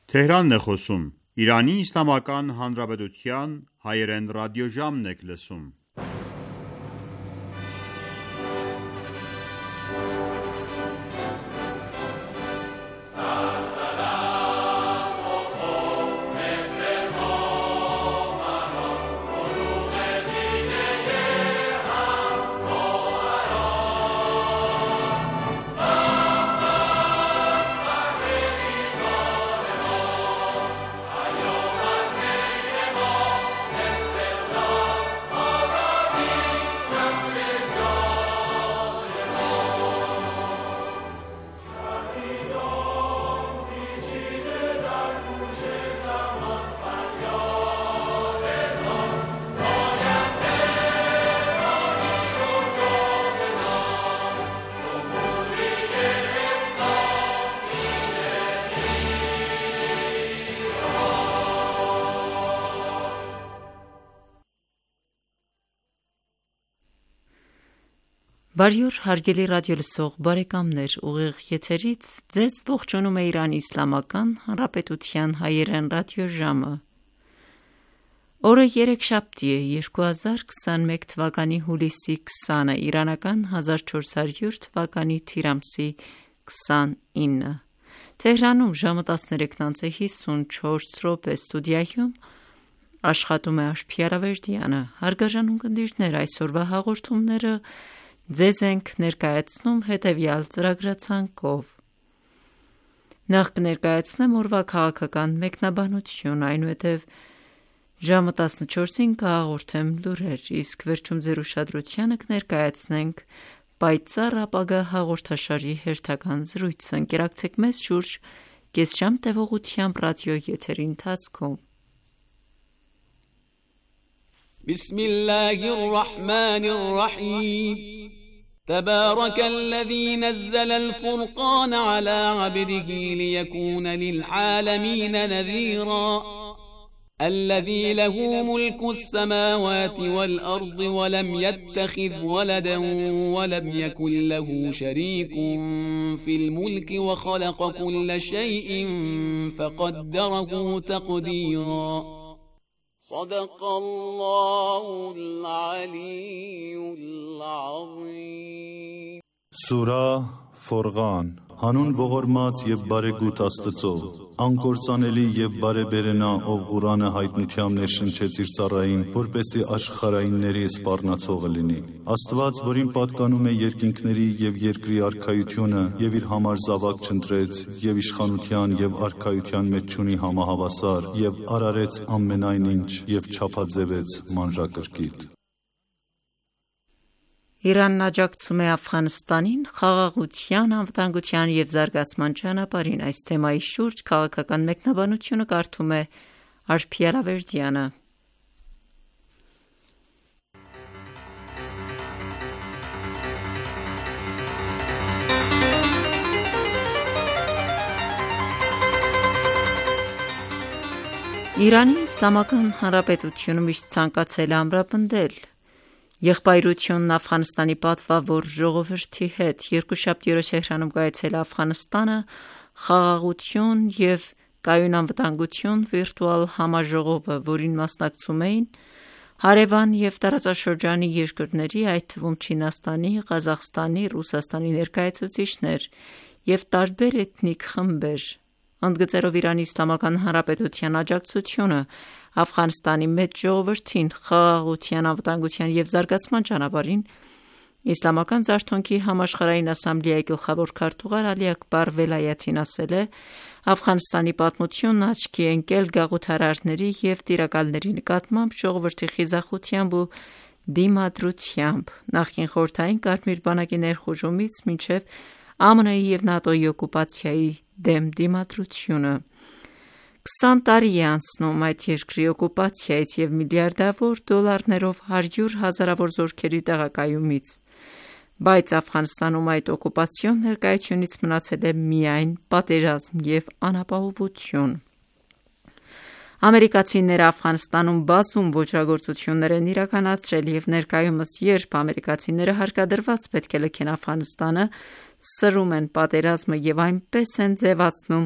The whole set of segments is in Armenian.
Թեհրանն է խոսում, Իրանի Իսլամական Հանրապետության հայերեն ռադիոժամն եք լսում: Բարի օր հարգելի ռադիոլսող բարեկամներ, ուղիղ եթերից ձեզ ողջունում է Իրանի Իսլամական Հանրապետության հայերեն ռադիոժամը: Օրը երեքշաբթի է, 2021 թվականի հուլիսի 20-ը, իրանական 1400 թվականի թիր ամսի 29: Թեհրանում ժամը 13:54 ստուդիայում աշխատում է Աշխիյար Ալավերդյանը: Հարգարժան ունկնդիրներ, այսօրվա հաղորդումները ձեզ ենք ներկայացնում հետևյալ ծրագրացանկով: Նախ կներկայացնեմ օրվա քաղաքական մեկնաբանություն, այնուհետև ժամը 14-ին կհաղորդեմ լուրեր, իսկ վերջում ձեր ուշադրությանը կներկայացնենք Պայծառ ապագա հաղորդաշարի հերթական զրույցը: Ընկերակցեք մեզ շուրջ կեսժամ տևողությամբ ռադիոեթերի ընթացքում: بسم الله الرحمن الرحيم تبارك الذي نزل الفرقان على عبده ليكون للعالمين نذيرا الذي له ملك السماوات والأرض ولم يتخذ ولدا ولم يكن له شريك في الملك وخلق كل شيء فقدره تقديرا صدق الله العلي العظيم Սուրահ Ֆորղան Հանուն ողորմած և բարեգութ Աստծո, անկործանելի և բարեբերենա, ով Ղուրանը հայտնությամբ ներշնչեց իր ծառային, որպեսզի աշխարհայինների սպառնացողը լինի: Աստված, որին պատկանում է երկինքների և երկրի արքայությունը և իր համար զավակ չընտրեց և իշխանության և արքայության մեջ չունի համահավասար և արարեց ամենայն ինչ և չափաձևեց մանրակրկիտ: Իրանն աջակցում է Աֆղանստանին խաղաղության, անվտանգության և զարգացման ճանապարհին: Այս թեմայի շուրջ քաղաքական մեկնաբանությունը կարդում է Աշխիյար Ալավերդյանը: Իրանի Իսլամական Հանրապետությունը միշտ ցանկացել է ամրապնդել եղբայրությունն Աֆղանստանի պատվավոր ժողովրդի հետ: Երկուշաբթի օրը Թեհրանում կայացել է Աֆղանստանը խաղաղություն և կայուն անվտանգություն վիրտուալ համաժողովը, որին մասնակցում էին հարևան և տարածաշրջանի երկրների, այդ թվում Չինաստանի, Ղազախստանի, Ռուսաստանի ներկայացուցիչներ և տարբեր էթնիկ խմբեր: Ընդգծելով Իրանի Իսլամական Հանրապետության աջակցությունը Աֆղանստանի մեծ ժողովրդին խաղաղության, անվտանգության և զարգացման ճանապարհին, Իսլամական զարթոնքի համաշխարհային ասամբլեայի գլխավոր քարտուղար Ալի Աքբար Վելայաթին ասել է. Աֆղանստանի պատմությունն աչքի է ընկել գաղութարարների և տիրակալների նկատմամբ ժողովրդի խիզախությամբ ու դիմադրությամբ՝ նախկին Խորհրդային Կարմիր բանակի ներխուժումից մինչև ԱՄՆ-ի և ՆԱՏՕ-ի օկուպացիայի դեմ դիմադրությունը: 20 տարի է անցնում այդ երկրի օկուպացիայից և միլիարդավոր դոլարներով հարյուր հազարավոր զորքերի տեղակայումից, բայց Աֆղանստանում այդ օկուպացիոն ներկայությունից մնացել է միայն պատերազմ և անապահովություն: Ամերիկացիները Աֆղանստանում բազում ոճրագործություններ են իրականացրել և ներկայումս, երբ ամերիկացիները հարկադրված պետք է լքեն Աֆղանստանը, սրում են պատերազմը և այնպես են ձևացնում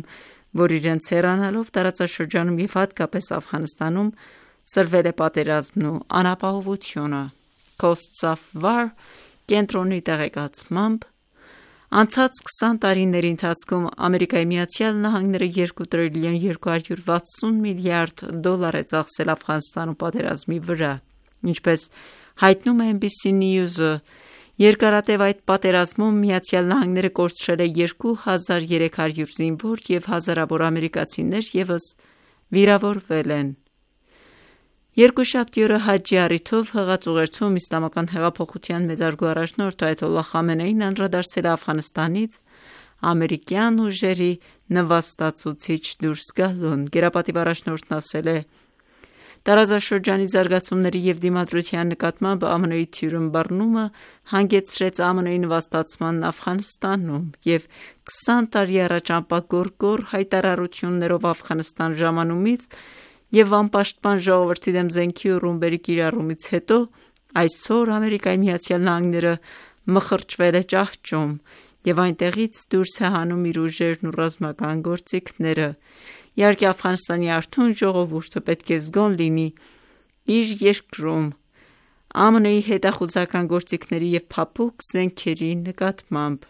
որ իրենց հեռանալով տարածաշրջանում և հատկապես Աֆղանստանում սրվել է պատերազմն ու անապահովությունը։ Coasts of War կենտրոնի տեղեկացմամբ անցած 20 տարիների ընթացքում ԱՄՆ-ը 2 տրիլիոն 260 միլիարդ դոլար է ծախսել Աֆղանստանում պատերազմի վրա։ Ինչպես հայտնում է NBC News-ը, երկարատև այդ պատերազմում ԱՄՆ-ը կորցրել է 2300 զինվոր և հազարավոր ամերիկացիներ ևս վիրավորվել են։ Երկուշաբթի օրը հաջի առիթով հղած ուղերձում Իսլամական հեղափոխության մեծարգո առաջնորդ Այաթոլլահ Խամենեին անդրադարձել է Աֆղանստանից ամերիկյան ուժերի նվաստացուցիչ դուրս գալուն։ Գերապատիվ առաջնորդն ասել է. տարածաշրջանի զարգացումների և դիմադրության նկատմամբ ԱՄՆ-ի թյուրը բռնումը հանգեցրեց ԱՄՆ-ի նվաստացմանն Աֆղանստանում և 20 տարի առաջ անպատգորգոր հայտարարություններով Աֆղանստան ժամանումից և անպաշտպան ժողովրդի դեմ զենքի ու ռումբերի կիրառումից հետո այսօր ԱՄՆ-ը մխրճվել է ճահճում և այնտեղից դուրս է հանում իր ուժերն ու ռազմական գործիքները։ Իհարկե Աֆղանստանի արթուն ժողովուրդը պետք է զգոն լինի իր երկրում ԱՄՆ-ի հետախուզական գործիքների և փափուկ զենքերի նկատմամբ։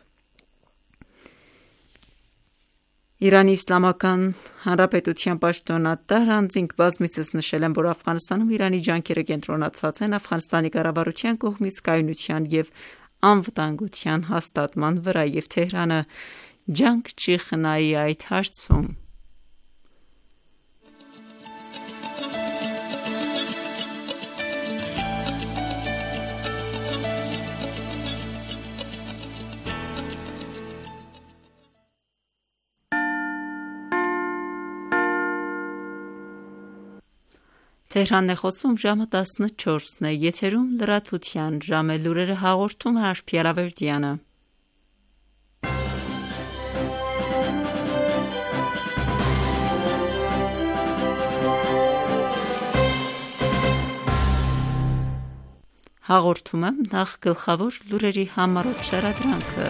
Իրանի Իսլամական Հանրապետության պաշտոնատար անձինք բազմիցս նշել են, որ Աֆղանստանում Իրանի ջանքերը կենտրոնացած են Աֆղանստանի կառավարության կողմից կայունության և անվտանգության հաստատման վրա, և Թեհրանը ջանք չի խնայի այդ հարցում։ Թեհրանն է խոսում ժամը 14-ն է, եթերում լրատվության ժամ է, լուրերը հաղորդում է Արփի Ալավերդյանը։ Հաղորդում եմ նախ գլխավոր լուրերի համառոտ շարադրանքը։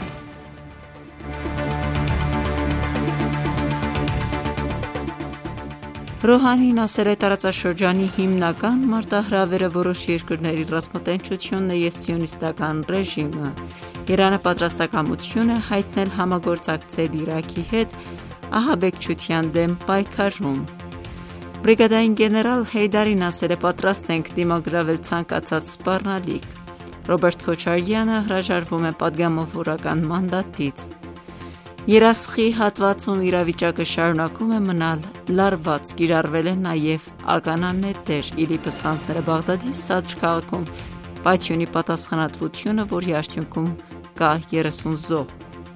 Ռոհանին ասել է տարածաշրջանի հիմնական մարտահրավերը որոշ երկրների ռազմատենչությունն է և սիոնիստական ռեժիմը։ Իրանը պատրաստակամություն է հայտնել համագործակցել Իրաքի հետ ահաբեկչության դեմ պայքարում։ Բրիգադային գեներալ Հեյդարին ասել է պատրաստ ենք դիմագրավել ցանկացած սպառնալիք։ Ռոբերտ Քոչարյանը հրաժարվում է պատգամավորական մանդատից։ Երասխի հատվածում իրավիճակը շարունակում է մնալ լարված, կիրառվել է նաև ականանետեր։ ԻԼԻՊ-ը ստանձնել է Բաղդադի Սադրը քաղաքում պայթյունի պատասխանատվությունը, որի արդյունքում կա 30 զոհ։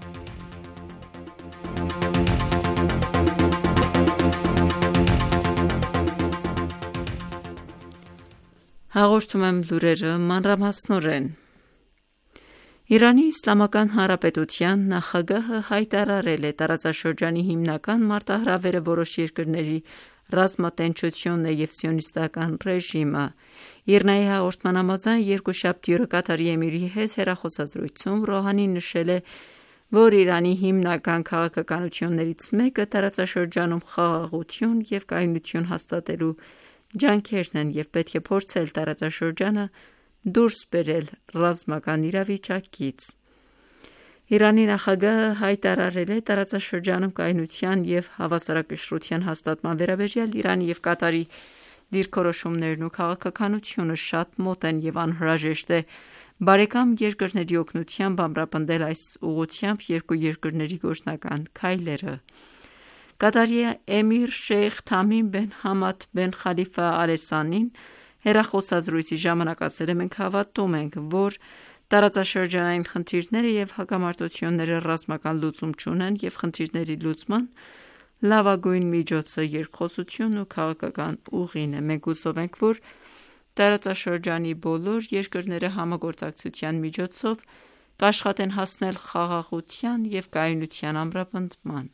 Հաղորդում եմ լուրերը մանրամասնորեն։ Իրանի Իսլամական Հանրապետության նախագահը հայտարարել է տարածաշրջանի հիմնական մարտահրավերը որոշ երկրների ռազմատենչությունն է և սիոնիստական ռեժիմը։ ԻՌՆԱ-ի հաղորդման համաձայն երկուշաբթի օրը Կատարի էմիրի հետ հեռախոսազրույցում Ռոհանին նշել է, որ Իրանի հիմնական քաղաքականություններից մեկը տարածաշրջանում խաղաղություն և կայունություն հաստատելու ջանքերն են և պետք է փորձել տարածաշրջանը դուրս բերել ռազմական իրավիճակից։ Իրանի նախագահը հայտարարել է տարածաշրջանում կայունության և հավասարակշռության հաստատման վերաբերյալ Իրանի և Կատարի դիրքորոշումներն ու քաղաքականությունը շատ մոտ են և անհրաժեշտ է բարեկամ երկրների օգնությամբ ամրապնդել այս ուղղությամբ երկու երկրների գործնական քայլերը։ Կատարի էմիր Շեյխ Թամիմ բեն Համադ բեն Խալիֆա Ալ Սանին հեռախոսազրույցի ժամանակ ասել է. մենք հավատում ենք, որ տարածաշրջանային խնդիրները և հակամարտությունները ռազմական լուծում չունեն և խնդիրների լուծման լավագույն միջոցը երկխոսությունն ու քաղաքական ուղին է։ Մենք հուսով ենք, որ տարածաշրջանի բոլոր երկրները համագործակցության միջոցով կաշխատեն հասնել խաղաղության և կայունության ամրապնդման։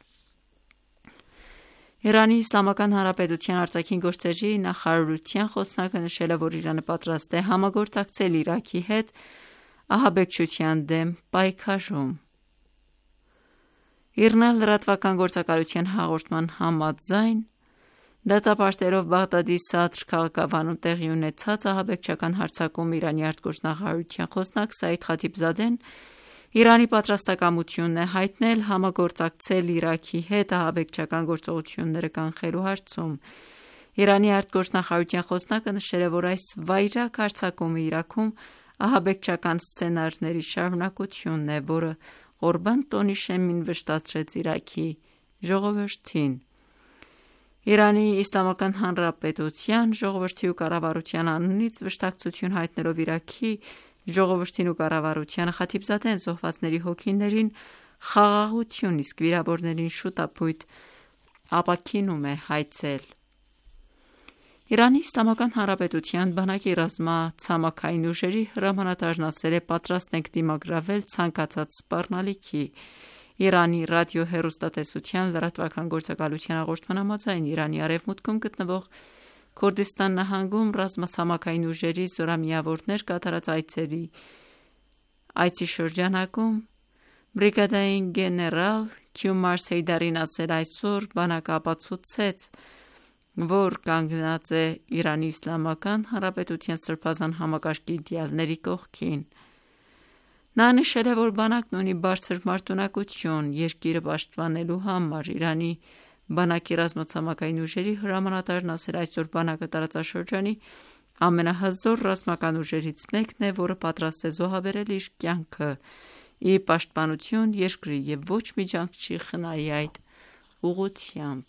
Իրանի Իսլամական Հանրապետության արտաքին գործերի նախարարության խոսնակը նշել է, որ Իրանը պատրաստ է համագործակցել Իրաքի հետ ահաբեկչության դեմ պայքարում։ ԻՌՆ լրատվական գործակալության հաղորդման համաձայն դատապարտելով Բաղդադի Սադր քաղաքավանում տեղի ունեցած ահաբեկչական հարձակում Իրանի արտգործնախարարության խոսնակ Սաիդ Խաթիբզադեն Իրանի պատրաստակամությունն է հայտնել համագործակցել Իրաքի հետ ահաբեկչական գործողությունները կանխելու հարցում։ Իրանի արտգործնախարարության խոսնակը նշել է, որ այս վայրագ հարձակումը Իրաքում ահաբեկչական սցենարների շարունակությունն է, որը Ղորբան տոնի շեմին վշտացրեց Իրաքի ժողովրդին։ Իրանի Իսլամական Հանրապետության ժողովրդի ու կառավարության անունից վշտակցություն հայտնելով Իրաքի ժողովրդին ու կառավարությանը Խաթիբզադեն զոհվածների հոգիներին խաղաղություն, իսկ վիրավորներին շուտապույտ ապաքինում է հայցել։ Իրանի Իսլամական Հանրապետության բանակի ռազմացամաքային ուժերի հրամանատարն ասել է պատրաստ ենք դիմագրավել ցանկացած սպառնալիքի։ Իրանի ռադիոհեռուստատեսության լրատվական գործակալության հաղորդման համաձայն Իրանի արևմուտքում գտնվող Քուրդիստան նահանգում ռազմացամաքային ուժերի զորամիավորներ կատարած այցի շրջանակում բրիգադային գեներալ Քյումար Սեյդարին ասել այսօր բանակը ապացուցեց, որ կանգնած է Իրանի Իսլամական Հանրապետության սրբազան համակարգի իդեալների կողքին։ Նա նշել է, որ բանակն ունի բարձր մարտունակություն երկիրը պաշտպանելու համար։ Իրանի բանակի ռազմացամաքային ուժերի հրամանատարն ասել այսօր բանակը տարածաշրջանի ամենահզոր ռազմական ուժերից մեկն է, որը պատրաստ է զոհաբերել իր կյանքը ի պաշտպանություն երկրի և ոչ մի ջանք չի խնայի այդ ուղղությամբ։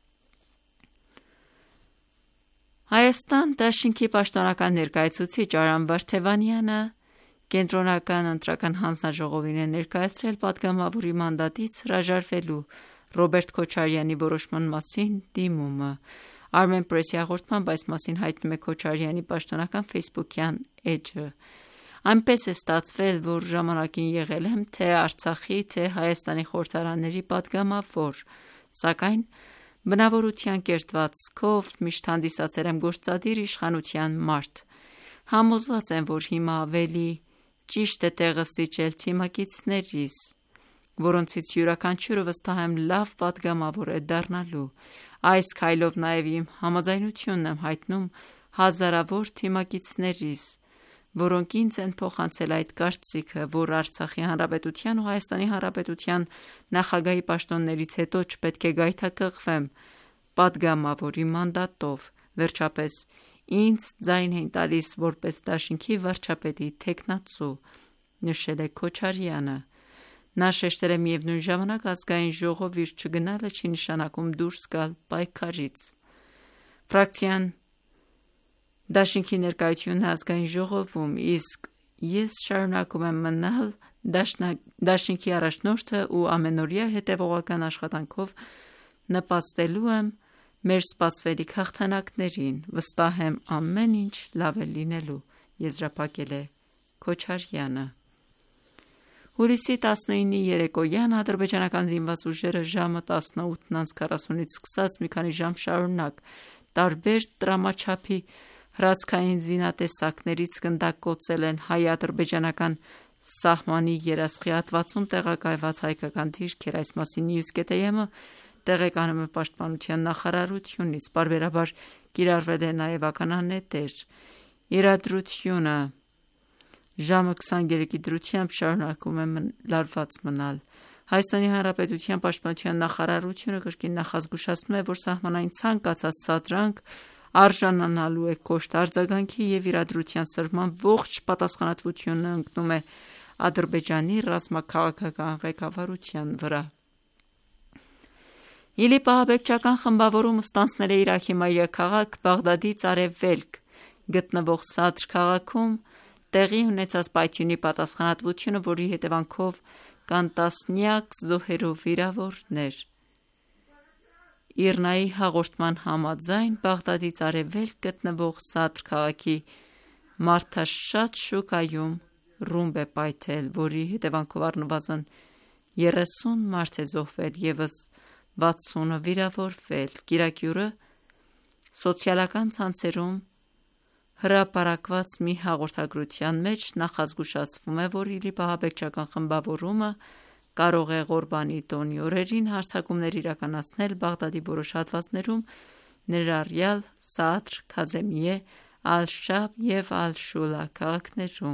Հայաստան դաշինքի պաշտոնական ներկայացուցիչ Արամ Վարդևանյանը Կենտրոնական ընտրական հանձնաժողովին է ներկայացրել պատգամավորի մանդատից հրաժարվելու Ռոբերտ Քոչարյանի որոշման մասին դիմումը։ Armenpress-ի հաղորդմամբ այս մասին հայտնում է Քոչարյանի պաշտոնական Facebook-յան էջը։ Այնպես է ստացվել, որ ժամանակին եղել եմ թե Արցախի, թե Հայաստանի խորհրդարանների պատգամավոր, սակայն բնավորության կերտվածքով միշտ հանդիսացել եմ գործադիր իշխանության մարդ։ Համոզված եմ, որ հիմա ավելի ճիշտ է տեղը զիջել թիմակիցներիս, որոնցից յուրաքանչյուրը վստահ եմ լավ պատգամավոր է դառնալու։ Այս քայլով նաև իմ համաձայնությունն եմ հայտնում հազարավոր թիմակիցներիս, որոնք ինձ են փոխանցել այդ կարծիքը, որ Արցախի Հանրապետության ու Հայաստանի Հանրապետության նախագահի պաշտոններից հետո չպետք է գայթակղվեմ պատգամավորի մանդատով։ Վերջապես ինձ ձայն էին տալիս որպես դաշինքի վարչապետի թեկնածու, նշել է Քոչարյանը։ Նա շեշտել է միևնույն ժամանակ ազգային ժողով իր չգնալը չի նշանակում դուրս գալ պայքարից։ Ֆրակցիան դաշինքի ներկայությունն ազգային ժողովում, իսկ ես շարունակում եմ մնալ դաշինքի առաջնորդը ու ամենօրյա հետևողական աշխատանքով նպաստելու եմ մեր սպասվելիք հաղթանակներին, վստահ եմ ամեն ինչ լավ է լինելու, եզրափակել է Քոչարյանը։ Հուլիսի 19-ի երեկոյան ադրբեջանական զինված ուժերը ժամը 18:40-ից սկսած մի քանի ժամ շարունակ տարբեր տրամաչափի հրացքային զինատեսակներից գնդակոծել են հայ-ադրբեջանական սահմանի երասխի հատվածում տեղակայված հայկական դիրքեր։ Այս մասին Newsgate-ը տեղեկանում է պաշտպանության նախարարությունից։ Պարբերաբար կիրառվել է նաև ականանետեր։ Իրադրությունը ժամը 23-ի դրությամբ շարունակում է լարված մնալ։ Հայաստանի Հանրապետության պաշտպանության նախարարությունը կրկին նախազգուշացնում է, որ սահմանային ցանկացած սադրանք արժանանալու է կոշտ արձագանքի և իրադրության սրման ողջ պատասխանատվությունը ընկնում է Ադրբեջանի ռազմաքաղաքական ղեկավարության վրա։ ԻԼԻՊ ահաբեկչական խմբավորումը ստանձնել է Իրաքի մայրաքաղաք Բաղդադից արևելք գտնվող Սադր քաղաքում տեղի ունեցած պայթյունի պատասխանատվությունը, որի հետևանքով կան տասնյակ զոհերով վիրավորներ։ ԻՌՆ-ի հաղորդման համաձայն Բաղդադից արևելք գտնվող Սադր քաղաքի մարդաշատ շուկայում ռումբ է պայթել, որի հետևանքով առնվազն 30 մարդ է զոհվել, ևս 60-ը վիրավորվել։ Կիրակյուրը սոցիալական ցանցերում հրապարակված մի հաղորդագրության մեջ նախազգուշացվում է, որ ԻԼԻՊ ահաբեկչական խմբավորումը կարող է Ղորբանի տոնի օրերին հարձակումներ իրականացնել Բաղդադի որոշ հատվածներում, ներառյալ Սադր, Քազեմիե, Ալ-Շաբ և Ալ-Շուլա քաղաքներում։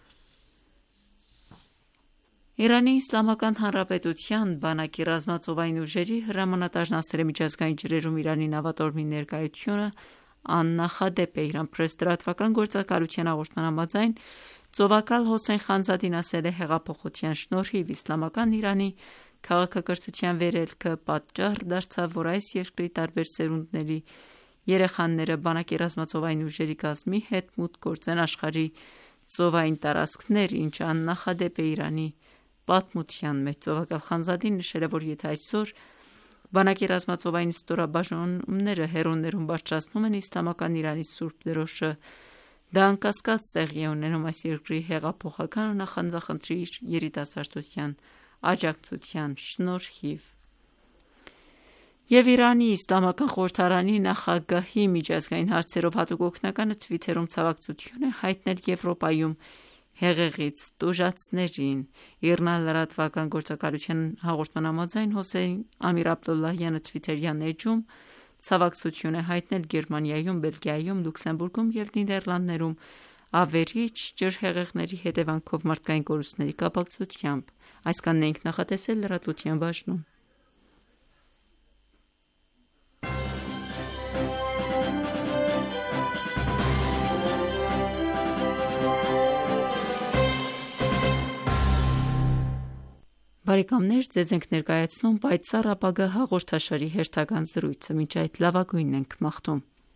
Իրանի Իսլամական Հանրապետության բանակի ռազմածովային ուժերի հրամանատարն ասել է միջազգային ջրերում Իրանի նավատորմի ներկայությունը աննախադեպ է։ Իրան Պրես լրատվական գործակալության հաղորդման համաձայն ծովակալ Հոսեյն Խանզադին ասել է հեղափոխության շնորհիվ իսլամական Իրանի քաղաքակրթության վերելքը պատճառ դարձավ, որ այս երկրի տարբեր սերունդների երեխաները բանակի ռազմածովային ուժերի կազմի հետ մուտք գործեն աշխարհի ծովային տարածքներ, ինչը աննախադեպ է Իրանի պատմության մեջ։ Ծովակալ Խանզադին նշել է, որ եթե այսօր բանակի ռազմածովային ստորաբաժանումները հեռուներում բարձրացնում են իսլամական Իրանի սուրբ դրոշը, դա անկասկած տեղի է ունենում այս երկրի հեղափոխական ու նախանձախնդրի երիտասարդության աջակցության շնորհիվ։ Եվ Իրանի Իսլամական խորհրդարանի նախագահի միջազգային հարցերով հատուկ օգնականը Թվիթերում ցավակցություն է հայտնել Եվրոպայում հեղեղից տուժածներին։ ԻՌՆԱ լրատվական գործակալության հաղորդման համաձայն Հոսեյն Ամիր Աբդոլլահյանը Թվիթերյան էջում ցավակցություն է հայտնել Գերմանիայում, Բելգիայում, Լյուքսեմբուրգում և Նիդերլանդներում ավերիչ ջրհեղեղների հետևանքով մարդկային կորուստների կապակցությամբ։ Այս կանն էինք նախատեսել լրատվության բաժնում։ Բարեկամներ, ձեզ ենք ներկայացնում Պայծառ ապագա հաղորդաշարի հերթական զրույցը, մինչ այդ լավագույնն ենք մաղթում։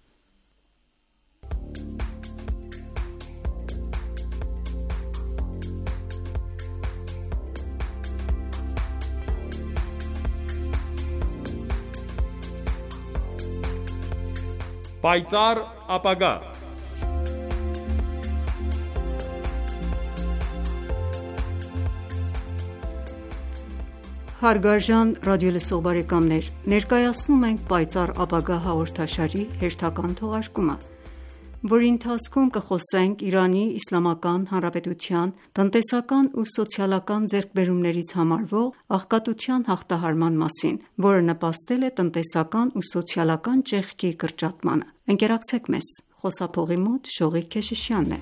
Պայծառ ապագա։ Հարգարժան ռադիոլսող բարեկամներ, ներկայացնում ենք Պայծառ ապագա հաղորդաշարի հերթական թողարկումը, որի ընթացքում կխոսենք Իրանի Իսլամական Հանրապետության տնտեսական ու սոցիալական ձեռքբերումներից համարվող աղքատության հաղթահարման մասին, որը նպաստել է տնտեսական ու սոցիալական ճեղքի կրճատմանը։ Ընկերակցեք մեզ։ Խոսափողի մոտ Շողիկ Քեշիշյանն է։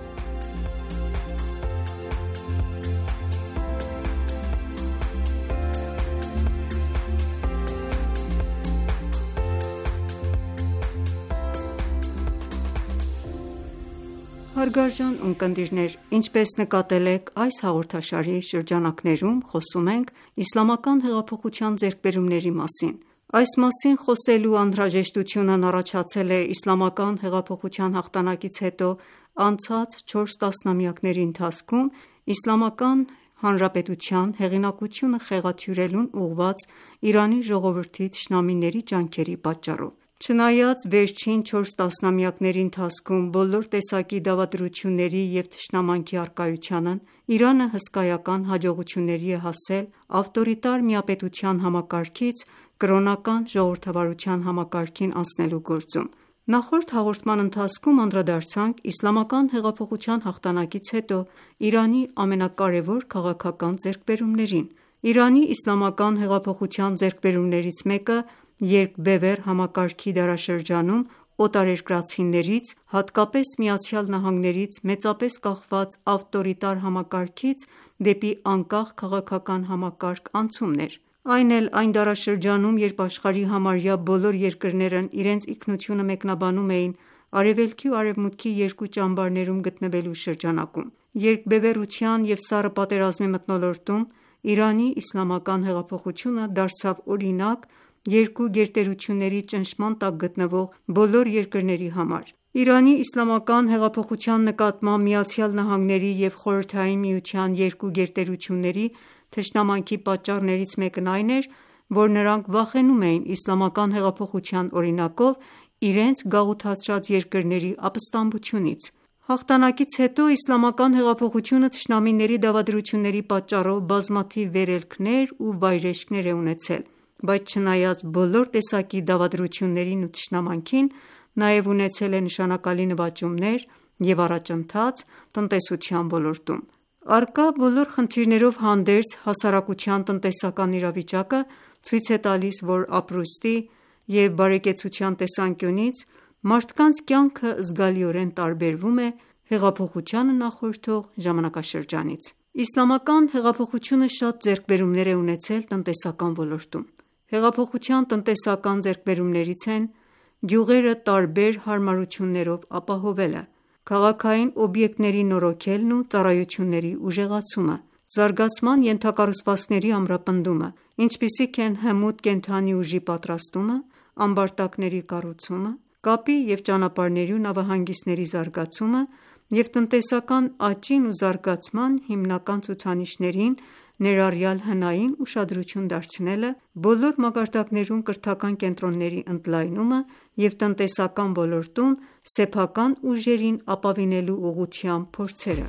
Հարգարժան ունկնդիրներ, ինչպես նկատել եք, այս հաղորդաշարի շրջանակներում խոսում ենք իսլամական հեղափոխության ձեռքբերումների մասին։ Այս մասին խոսելու անհրաժեշտությունն առաջացել է իսլամական հեղափոխության հաղթանակից հետո անցած 4 տասնամյակների ընթացքում Իսլամական Հանրապետության հեղինակությունը խեղաթյուրելուն ուղղված Իրանի ժողովրդի թշնամիների ջանքերի պատճառով։ Չնայած վերջին 4 տասնամյակների ընթացքում բոլոր տեսակի դավադրությունների և թշնամանքի առկայությանն, Իրանը հսկայական հաջողությունների է հասել ավտորիտար միապետության համակարգից կրոնական ժողովրդավարության համակարգին անցնելու գործում։ Նախորդ հաղորդման ընթացքում անդրադարձանք իսլամական հեղափոխության հաղթանակից հետո Իրանի ամենակարևոր քաղաքական ձեռքբերումներին։ Իրանի իսլամական հեղափոխության ձեռքբերումներից մեկը երկբևեռ համակարգի դարաշրջանում օտարերկրացիներից, հատկապես ԱՄՆ-ից մեծապես կախված ավտորիտար համակարգից դեպի անկախ քաղաքական համակարգ անցումն էր։ Այն էլ այն դարաշրջանում, երբ աշխարհի համարյա բոլոր երկրներն իրենց ինքնությունը մեկնաբանում էին Արևելքի ու Արևմուտքի երկու ճամբարներում գտնվելու շրջանակում։ Երկբևեռության և սառը պատերազմի մթնոլորտում Իրանի իսլամական հեղափոխությունը դարձավ օրինակ երկու գերտերությունների ճնշման տակ գտնվող բոլոր երկրների համար։ Իրանի իսլամական հեղափոխության նկատմամբ ԱՄՆ-ի և Խորհրդային Միության երկու գերտերությունների թշնամանքի պատճառներից մեկն այն էր, որ նրանք վախենում էին իսլամական հեղափոխության օրինակով իրենց գաղութացրած երկրների ապստամբությունից։ Հաղթանակից հետո իսլամական հեղափոխությունը թշնամիների դավադրությունների պատճառով բազմաթիվ վերելքներ ու վայրէջքներ է ունեցել, բայց չնայած բոլոր տեսակի դավադրություններին ու թշնամանքին, նաև ունեցել է նշանակալի նվաճումներ և առաջընթաց տնտեսության ոլորտում։ Առկա բոլոր խնդիրներով հանդերձ հասարակության տնտեսական իրավիճակը ցույց է տալիս, որ ապրուստի և բարեկեցության տեսանկյունից մարդկանց կյանքը զգալիորեն տարբերվում է հեղափոխությանը նախորդող ժամանակաշրջանից։ Իսլամական հեղափոխությունը շատ ձեռքբերումներ է ունեցել տնտեսական ոլորտում։ Հեղափոխության տնտեսական ձեռքբերումներից են գյուղերը տարբեր հարմարություններով ապահովելը, քաղաքային օբյեկտների նորոգելն ու ծառայությունների ուժեղացումը, զարգացման ենթակառուցվածքների ամրապնդումը, ինչպիսիք են հմուտ կենդանի ուժի պատրաստումը, ամբարտակների կառուցումը, կապի և ճանապարհների ու նավահանգիստների զարգացումը և տնտեսական աճին ու զարգացման հիմնական ցուցանիշներին, ներառյալ հնային ուշադրություն դարձնելը, բոլոր մակարդակներում կրթական կենտրոնների ընդլայնումը և տնտեսական ոլորտում սեփական ուժերին ապավինելու ուղղությամբ փորձերը։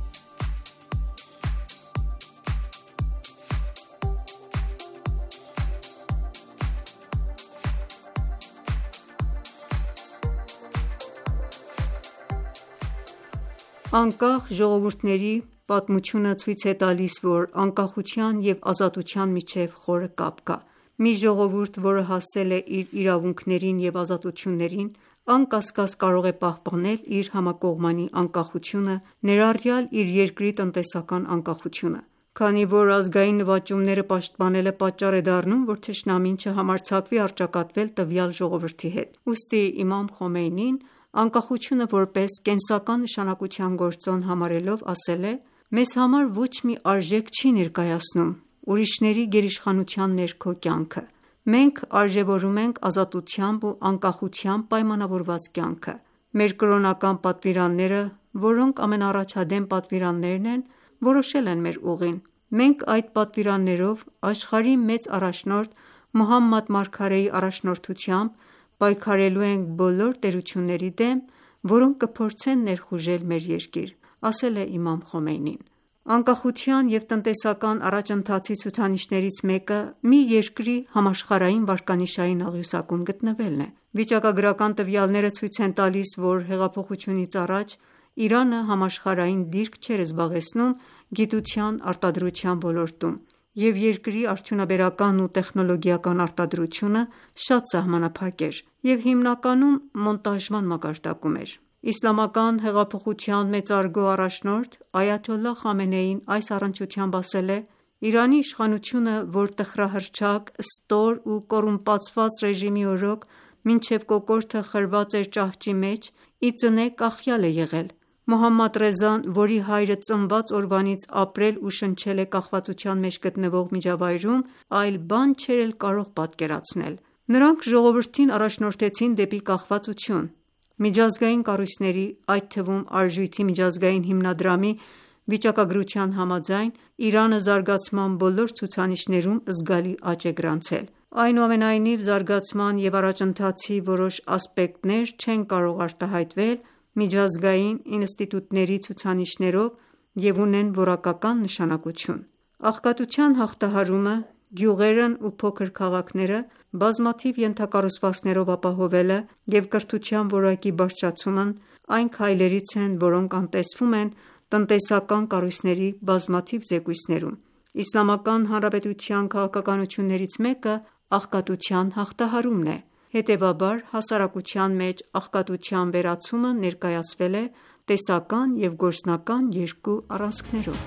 Անկախ ժողովուրդների պատմությունը ցույց է տալիս, որ անկախության և ազատության միջև խորը կապ կա։ Մի ժողովուրդ, որը հասել է իր իրավունքներին և ազատություններին, անկասկած կարող է պահպանել իր համակողմանի անկախությունը, ներառյալ իր երկրի տնտեսական անկախությունը։ Քանի որ ազգային նվաճումները պաշտպանելը պատճառ է դառնում, որ թշնամին չհամարձակվի առճակատվել տվյալ ժողովրդի հետ։ Ուստի իմամ Խոմեյնին անկախությունը որպես կենսական նշանակության գործոն համարելով ասել է. «Մեզ համար ոչ մի արժեք չի ներկայացնում ուրիշների գերիշխանության ներքո կյանքը։ Մենք արժևորում ենք ազատությամբ ու անկախությամբ պայմանավորված կյանքը։ Մեր կրոնական պատվիրանները, որոնք ամենաառաջադեմ պատվիրաններն են, որոշել են մեր ուղին։ Մենք այդ պատվիրաններով աշխարհի մեծ առաջնորդ Մուհամմադ մարգարեի առաջնորդությամբ պայքարելու ենք բոլոր տերությունների դեմ, որոնք կփորձեն ներխուժել մեր երկիր», ասել է իմամ Խոմեյնին։ Անկախության և տնտեսական առաջընթացի ցուցանիշներից մեկը մի երկրի համաշխարհային վարկանիշային աղյուսակում գտնվելն է։ Վիճակագրական տվյալները ցույց են տալիս, որ հեղափոխությունից առաջ Իրանը համաշխարհային դիրք չէր զբաղեցնում գիտության արտադրության ոլորտում, և երկրի արդյունաբերական ու տեխնոլոգիական արտադրությունը շատ սահմանափակ էր և հիմնականում մոնտաժման մակարդակում էր։ Իսլամական հեղափոխության մեծարգո առաջնորդ Այաթոլլահ Խամենեին այս առնչությամբ ասել է. «Իրանի իշխանությունը, որ տխրահռչակ, ստոր ու կոռումպացված ռեժիմի օրոք մինչև կոկորդը խրված էր ճահճի մեջ, ի ծնե կախյալ է եղել։ Մոհամմադ Ռեզան, որի հայրը ծնված օրվանից ապրել ու շնչել է կախվածության մեջ գտնվող միջավայրում, այլ բան չէր էլ կարող պատկերացնել։ Նրանք ժողովրդին առաջնորդեցին դեպի կախվածություն։ Միջազգային կառույցների, այդ թվում Արժույթի միջազգային հիմնադրամի վիճակագրության համաձայն, Իրանը զարգացման բոլոր ցուցանիշներում զգալի աճ է գրանցել։ Այնուամենայնիվ, զարգացման և առաջընթացի որոշ ասպեկտներ չեն կարող արտահայտվել միջազգային ինստիտուտների ցուցանիշներով և ունեն որակական նշանակություն։ Աղքատության հաղթահարումը, գյուղերն ու փոքր քաղաքները բազմաթիվ ենթակառուցվածքներով ապահովելը և կրթության որակի բարձրացումն այն քայլերից են, որոնք անտեսվում են տնտեսական կառույցների բազմաթիվ զեկույցներում։ Իսլամական Հանրապետության քաղաքականություններից մեկը աղքատության հաղթահարումն է։ Հետևաբար, հասարակության մեջ աղքատության վերացումը ներկայացվել է տեսական և գործնական երկու առանցքներով։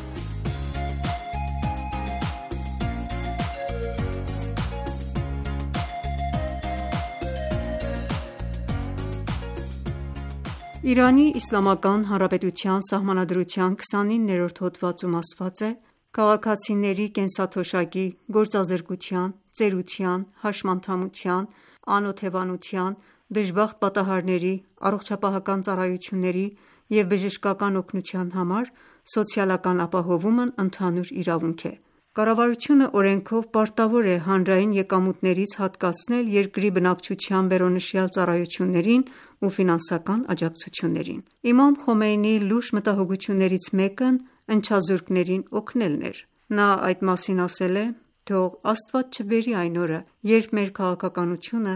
Իրանի Իսլամական Հանրապետության Սահմանադրության 29-րդ հոդվածում ասված է. «Քաղաքացիների կենսաթոշակի, գործազրկության, ծերության, հաշմանդամության, անօթևանության, դժբախտ պատահարների, առողջապահական ծառայությունների և բժշկական օգնության համար սոցիալական ապահովումն ընդհանուր իրավունք է։ Կառավարությունը օրենքով պարտավոր է հանրային եկամուտներից հատկացնել երկրի բնակչության վերոնշյալ ծառայություններին ու ֆինանսական աջակցություններին»։ Իմամ Խոմեյնիի լուրջ մտահոգություններից մեկն ընչազուրկներին օգնելն էր։ Նա այդ մասին ասել է. «Թող Աստված չբերի այն օրը, երբ մեր քաղաքականությունը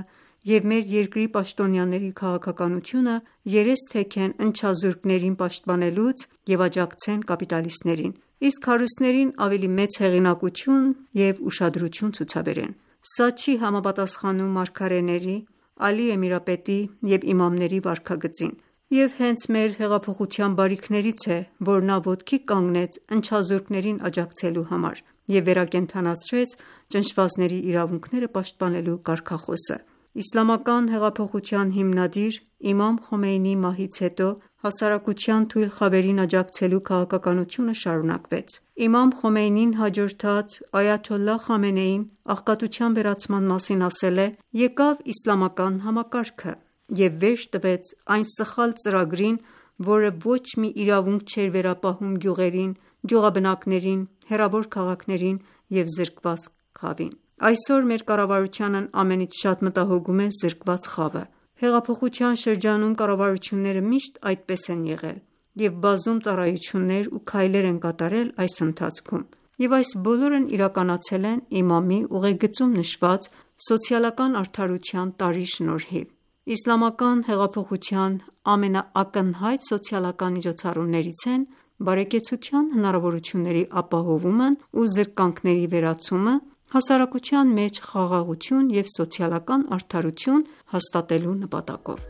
և մեր երկրի պաշտոնյաների քաղաքականությունը երեսթեք են ընչազուրկներին պաշտպանելուց և աջակցեն կապիտալիստներին, իսկ հարուստներին ավելի մեծ հեղինակություն և ուշադրություն ցուցաբերեն: Սա չի համապատասխանում մարգարեների, Ալի Էմիրապետի և իմամների վարքագծին, և հենց մեր հեղափոխության բարիքներից է, որ նա ոտքի կանգնեց ընչազուրկներին աջակցելու համար և վերակենդանացրեց ճնշվածների իրավունքները պաշտպանելու կարգախոսը: Իսլամական հեղափոխության հիմնադիր իմամ Խոմեյնիի մահից հետո հասարակության թույլ խավերին աջակցելու քաղաքականությունը շարունակվեց: Իմամ Խոմեյնիին հաջորդած Այաթոլլահ Խամենեին աղքատության վերացման մասին ասել է. «Եկավ իսլամական համակարգը և վերջ տվեց այն սխալ ծրագրին, որը ոչ մի իրավունք չէր վերապահում գյուղերին, գյուղաբնակներին, հեռավոր քաղաքներին և զրկված խավին: Այսօր մեր կառավարությանն ամենից շատ մտահոգում է զրկված խավը: Հեղափոխության շրջանում կառավարությունները միշտ այդպես են եղել և բազում ծառայություններ ու քայլեր են կատարել այս ընթացքում, և այս բոլորն իրականացել են իմամի ուղեգծում նշված սոցիալական արդարության տարրի շնորհիվ: Իսլամական հեղափոխության ամենաակնհայտ սոցիալական միջոցառումներից են բարեկեցության հնարավորությունների ապահովումն ու զրկանքների վերացումը, հասարակության մեջ խաղաղություն և սոցիալական արդարություն հաստատելու նպատակով»: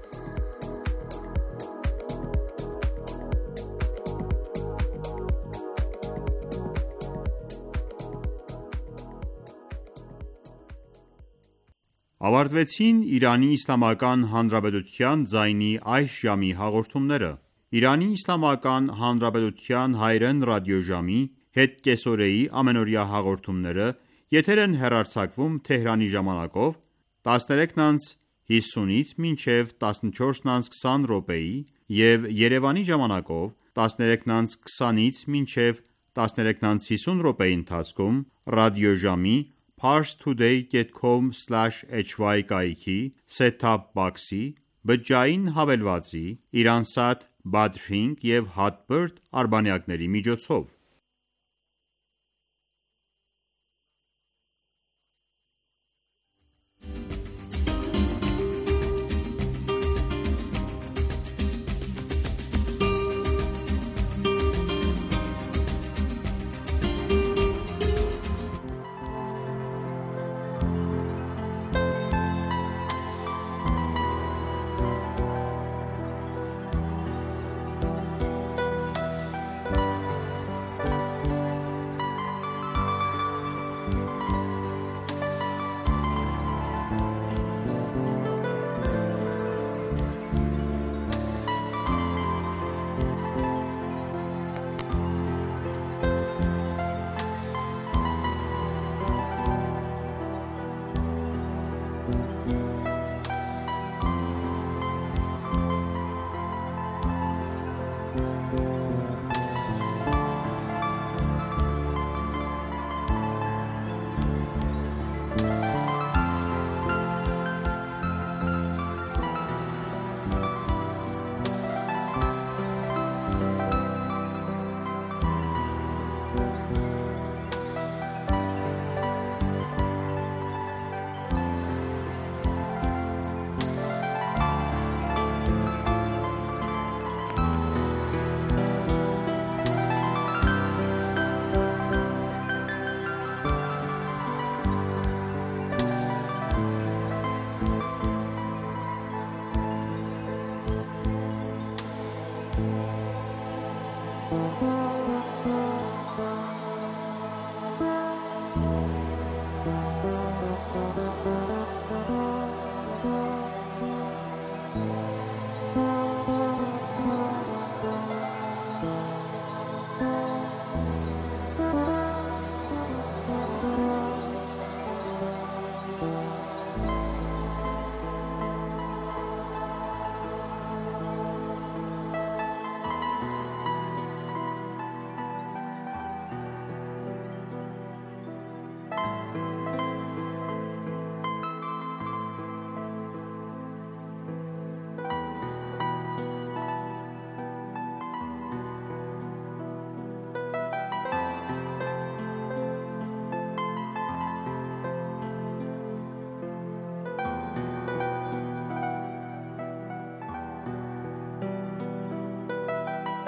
Ավարտվեցին Իրանի Իսլամական Հանրապետության ձայնի այս ժամի հաղորդումները: Իրանի Իսլամական Հանրապետության հայրեն ռադիոժամի հետկեսօրեի ամենօրյա հաղորդումները եթեր են հեռարձակվում Թեհրանի ժամանակով 13:50-ից մինչև 14:20 րոպեի և Երևանի ժամանակով 13:20-ից մինչև 13:50 րոպեի ընթացքում ռադիոժամի parstoday.com/hy կայքի set-top box-ի, բջջային հավելվածի, Iransat Badrink և Hotbird արբանյակների միջոցով: Thank you.